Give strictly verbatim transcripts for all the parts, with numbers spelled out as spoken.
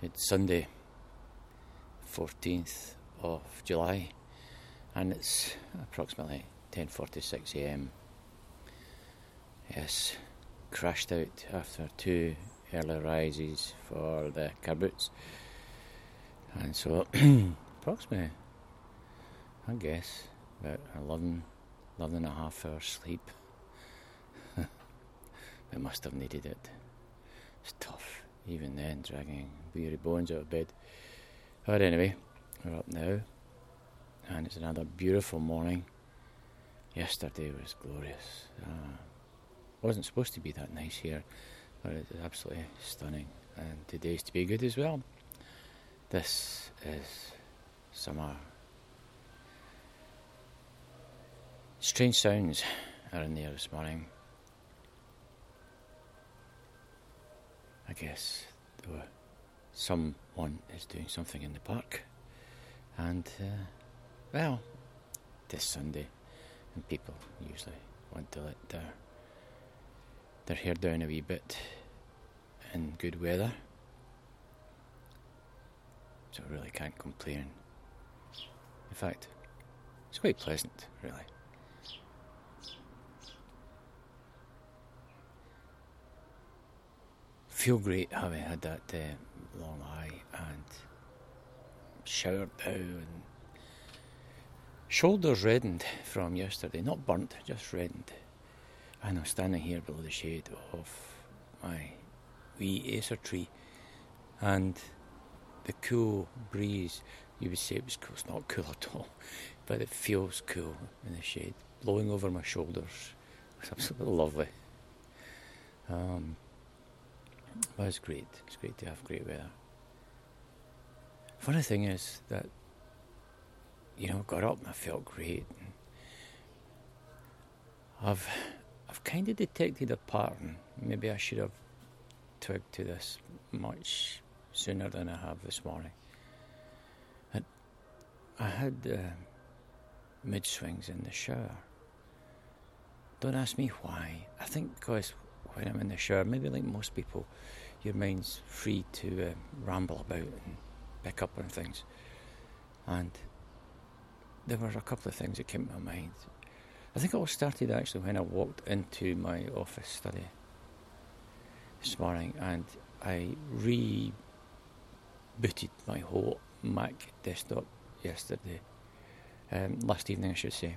It's Sunday, fourteenth of July, and it's approximately ten forty-six a m. Yes, crashed out after two early rises for the car boots, and so approximately, I guess, about eleven, eleven and a half hours sleep. I must have needed it. It's tough, even then, dragging weary bones out of bed. But anyway, we're up now, and it's another beautiful morning. Yesterday was glorious. Uh, wasn't supposed to be that nice here, but it's absolutely stunning. And today's to be good as well. This is summer. Strange sounds are in the air this morning. I guess uh, someone is doing something in the park, and uh, well, this Sunday, and people usually want to let their their hair down a wee bit in good weather, so I really can't complain. In fact, it's quite pleasant, really. Feel great having had that uh, long eye and showered now, and shoulders reddened from yesterday, not burnt, just reddened. And I'm standing here below the shade of my wee acer tree, and the cool breeze, you would say it was cool, it's not cool at all, but it feels cool in the shade, blowing over my shoulders. It's absolutely lovely. Um, But it's great. It's great to have great weather. Funny thing is that, you know, I got up and I felt great. And I've I've kind of detected a pattern. Maybe I should have twigged to this much sooner than I have this morning. And I had uh, mid swings in the shower. Don't ask me why. I think because when I'm in the shower, maybe like most people, your mind's free to uh, ramble about and pick up on things. And there were a couple of things that came to my mind. I think it all started actually when I walked into my office study this morning, and I rebooted my whole Mac desktop yesterday, um, last evening I should say.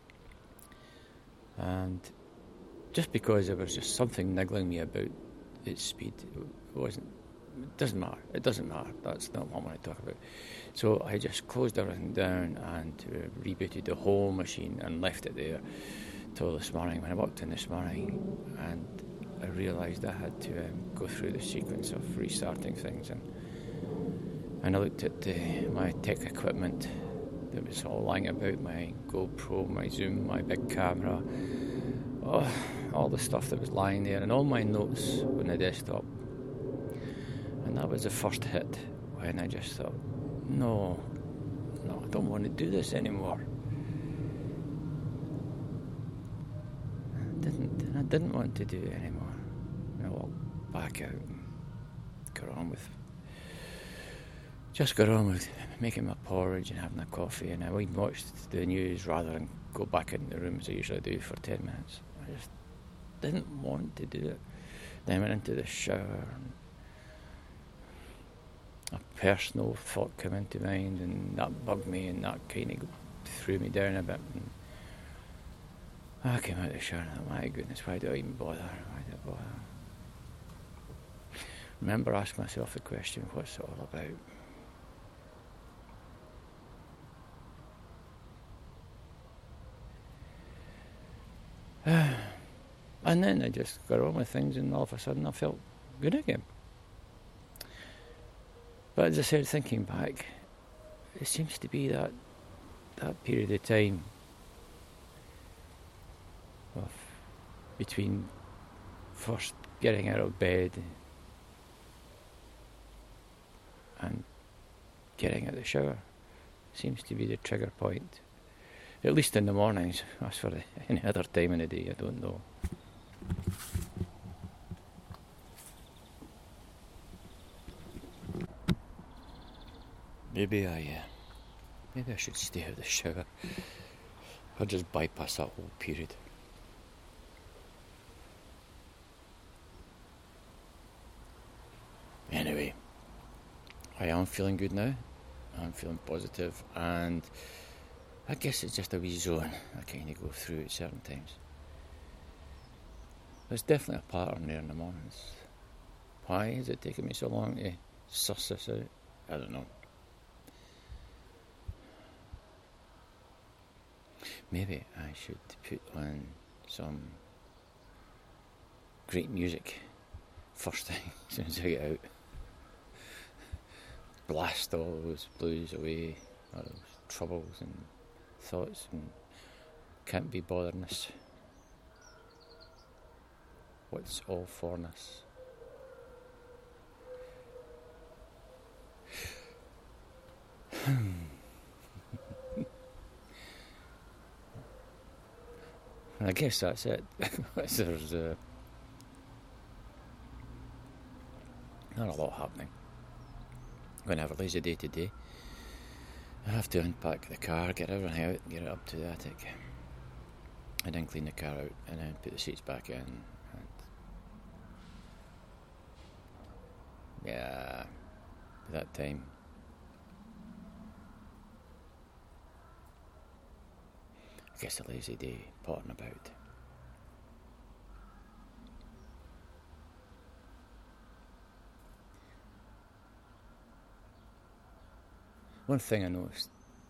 And just because there was just something niggling me about its speed, it wasn't. It doesn't matter. It doesn't matter. That's not what I want to talk about. So I just closed everything down and uh, rebooted the whole machine and left it there till this morning. When I walked in this morning, and I realised I had to um, go through the sequence of restarting things, and and I looked at uh, my tech equipment that was all lying about, my GoPro, my Zoom, my big camera. Oh, all the stuff that was lying there, and all my notes on the desktop. And that was the first hit when I just thought, no, no, I don't want to do this anymore. I didn't, I didn't want to do it anymore. I walked back out and got on with, just got on with making my porridge and having a coffee, and I would watch the news rather than go back into the room as I usually do for ten minutes. I just didn't want to do it. Then I went into the shower, and a personal thought came into mind, and that bugged me, and that kind of threw me down a bit. And I came out of the shower and I thought, my goodness, why do I even bother? Why do I bother? Remember asking myself the question, what's it all about? And then I just got on with things, and all of a sudden I felt good again. But as I said, thinking back, it seems to be that that period of time of between first getting out of bed and getting out of the shower seems to be the trigger point. At least in the mornings. As for any other time in the day, I don't know. maybe I, uh, maybe I should stay out of the shower. Or just bypass that whole period. Anyway, I am feeling good now. I'm feeling positive, and I guess it's just a wee zone I kind of go through at certain times. There's definitely a pattern there in the mornings. Why is it taking me so long to suss this out? I don't know. Maybe I should put on some great music first thing as soon as I get out. Blast all those blues away, all those troubles and thoughts and can't be botherness. What's all forness? I guess that's it. There's uh, not a lot happening. I'm going to have a lazy day today. I have to unpack the car, get everything out, get it up to the attic, and then clean the car out, and then put the seats back in. And yeah, by that time, I guess a lazy day, potting about. One thing I noticed,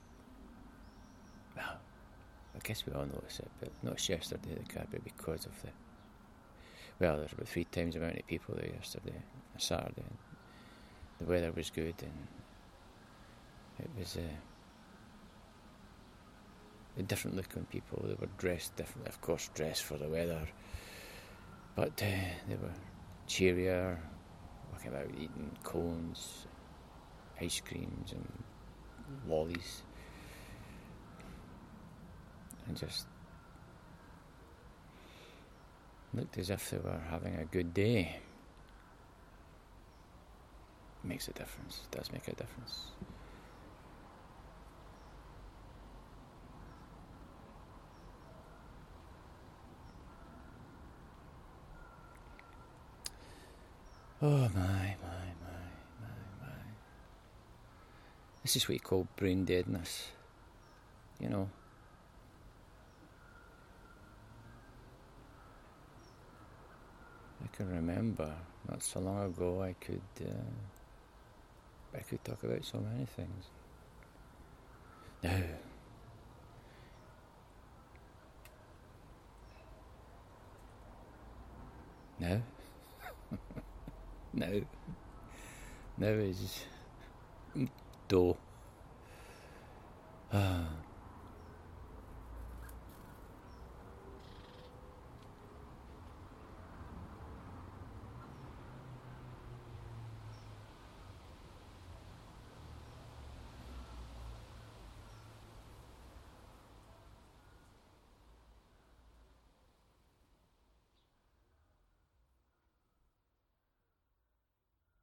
well, I guess we all noticed it, but not yesterday at the Cadbury because of the, well, there's about three times the amount of people there yesterday, Saturday. The weather was good, and it was uh, a different looking people. They were dressed differently, of course, dressed for the weather, but uh, they were cheerier, walking about eating cones, ice creams, and lollies, and just looked as if they were having a good day. Makes a difference, it does make a difference. Oh my, my, my, my, my. This is what you call brain deadness, you know. I can remember, not so long ago, I could, uh, I could talk about so many things. Now, now, now, now is do. Ah.